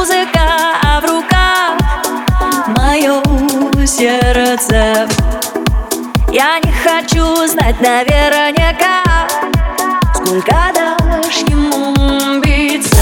музыка, а в руках мое сердце. Я не хочу знать наверняка, сколько дашь ему биться.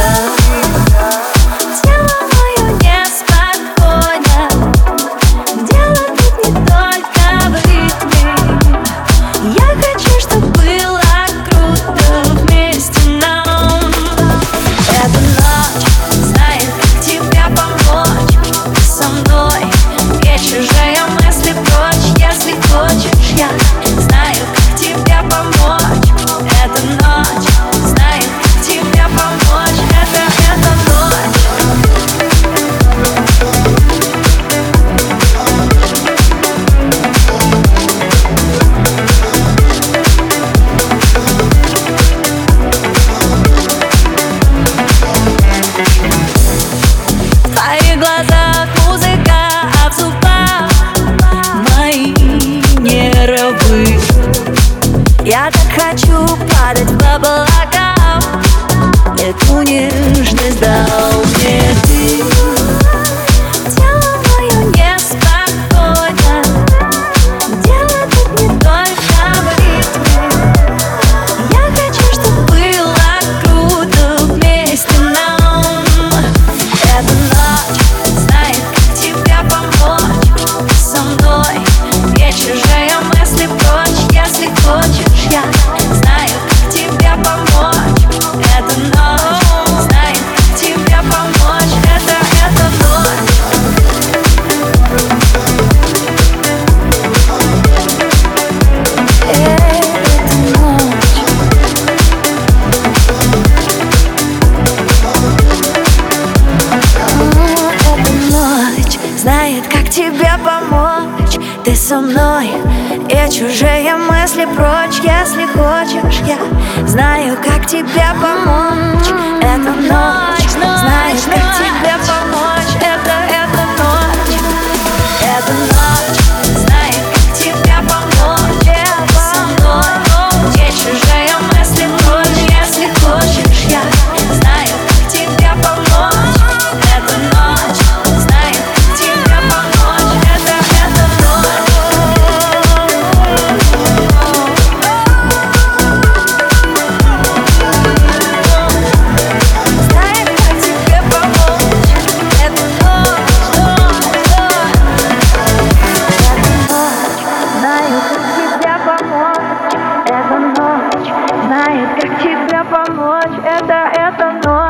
Тело мое неспокойно, дело тут не только в ритме. Я хочу, чтоб было круто вместе нам. Эта ночь знает, как тебе помочь. Ты со мной, и чужие мысли прочь. Если хочешь, я знаю, как тебе помочь. Эта ночь знает, как тебе помочь. Это ночь. В твоих глазах музыка, а в зубах мои нервы. Я так хочу падать в облака. Эту нежность дал мне ты. Тело мое неспокойно, дело тут не только в ритме. Я хочу, чтоб было круто вместе нам. Эта ночь знает, как тебе помочь. Ты со мной, и чужие мысли прочь. Если хочешь, я знаю, как тебе помочь. Эта ночь знает, как тебе помочь. Это ночь. Знает, как тебе помочь. Ты со мной, и чужие мысли прочь. Если хочешь, я знаю, как тебе помочь. Эта ночь знает, как тебе помочь. Это ночь. Эта ночь знает, как тебе помочь. Со мной, и чужие мысли прочь. Если хочешь, я знаю, как тебе помочь. Эта ночь знает, как тебе помочь. Это ночь. Знает, как тебе помочь. Это ночь. Знаю, как тебе помочь. Это ночь.